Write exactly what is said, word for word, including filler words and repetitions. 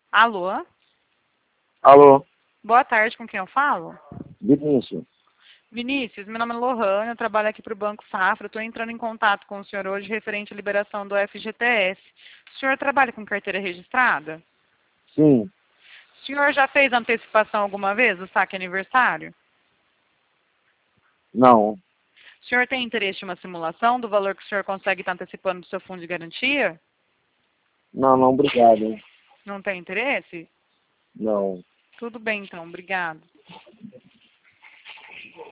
Alô? Alô, Boa tarde, com quem eu falo? Vinícius. Vinícius, meu nome é Lohane, eu trabalho aqui para o Banco Safra. Estou entrando em contato com o senhor hoje referente à liberação do F G T S. O senhor trabalha com carteira registrada? Sim, O senhor já fez antecipação alguma vez do saque aniversário? não, O senhor tem interesse em uma simulação do valor que o senhor consegue estar antecipando do seu fundo de garantia? não, não, obrigado. Não tem interesse? Não. Tudo bem, então. Obrigado.